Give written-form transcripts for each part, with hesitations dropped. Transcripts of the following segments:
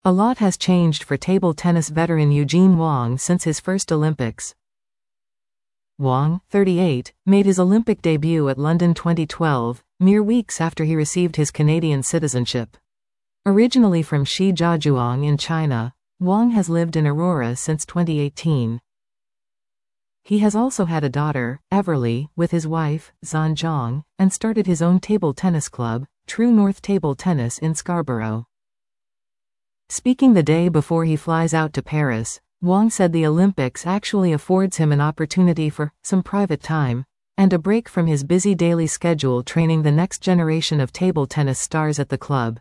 A lot has changed for table tennis veteran Eugene Wang since his first Olympics. Wang, 38, made his Olympic debut at London 2012, mere weeks after he received his Canadian citizenship. Originally from Shijiazhuang in China, Wang has lived in Aurora since 2018. He has also had a daughter, Everly, with his wife, Zhan Zhang, and started his own table tennis club, True North Table Tennis in Scarborough. Speaking the day before he flies out to Paris, Wang said the Olympics actually affords him an opportunity for some private time and a break from his busy daily schedule training the next generation of table tennis stars at the club.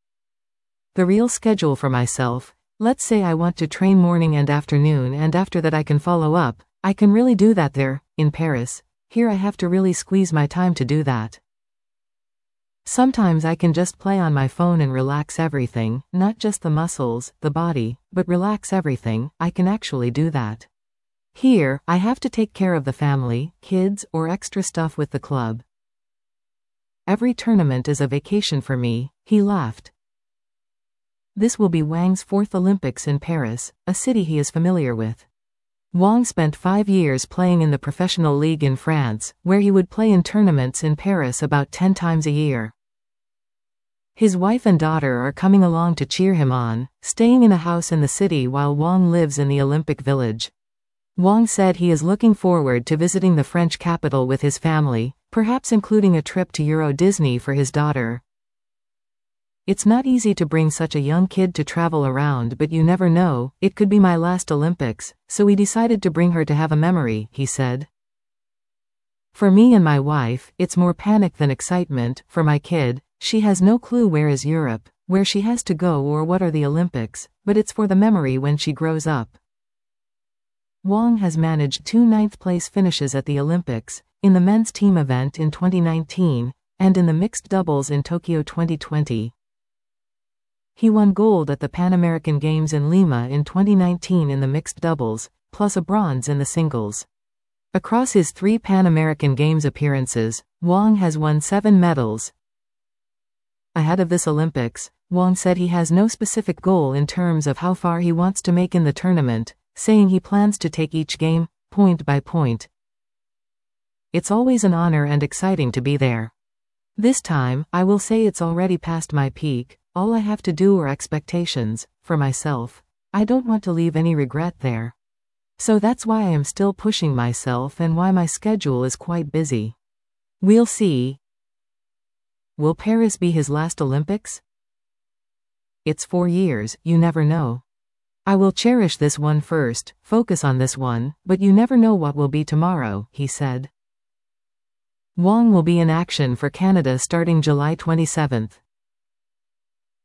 The real schedule for myself, let's say I want to train morning and afternoon and after that I can follow up, I can really do that there, in Paris. Here I have to really squeeze my time to do that. Sometimes I can just play on my phone and relax everything, not just the muscles, the body, but relax everything. I can actually do that. Here, I have to take care of the family, kids, or extra stuff with the club. Every tournament is a vacation for me, he laughed. This will be Wang's fourth Olympics in Paris, a city he is familiar with. Wang spent 5 years playing in the professional league in France, where he would play in tournaments in Paris about 10 times a year. His wife and daughter are coming along to cheer him on, staying in a house in the city while Wang lives in the Olympic Village. Wang said he is looking forward to visiting the French capital with his family, perhaps including a trip to Euro Disney for his daughter. It's not easy to bring such a young kid to travel around, but you never know, it could be my last Olympics, so we decided to bring her to have a memory, he said. For me and my wife, it's more panic than excitement. For my kid, she has no clue where is Europe, where she has to go or what are the Olympics, but it's for the memory when she grows up. Wang has managed 2 ninth-place finishes at the Olympics, in the men's team event in 2019, and in the mixed doubles in Tokyo 2020. He won gold at the Pan American Games in Lima in 2019 in the mixed doubles, plus a bronze in the singles. Across his 3 Pan American Games appearances, Wang has won 7 medals. Ahead of this Olympics, Wang said he has no specific goal in terms of how far he wants to make in the tournament, saying he plans to take each game, point by point. It's always an honor and exciting to be there. This time, I will say it's already past my peak, all I have to do are expectations, for myself. I don't want to leave any regret there. So that's why I am still pushing myself and why my schedule is quite busy. We'll see. Will Paris be his last Olympics? It's 4 years, you never know. I will cherish this one first, focus on this one, but you never know what will be tomorrow, he said. Wang will be in action for Canada starting July 27.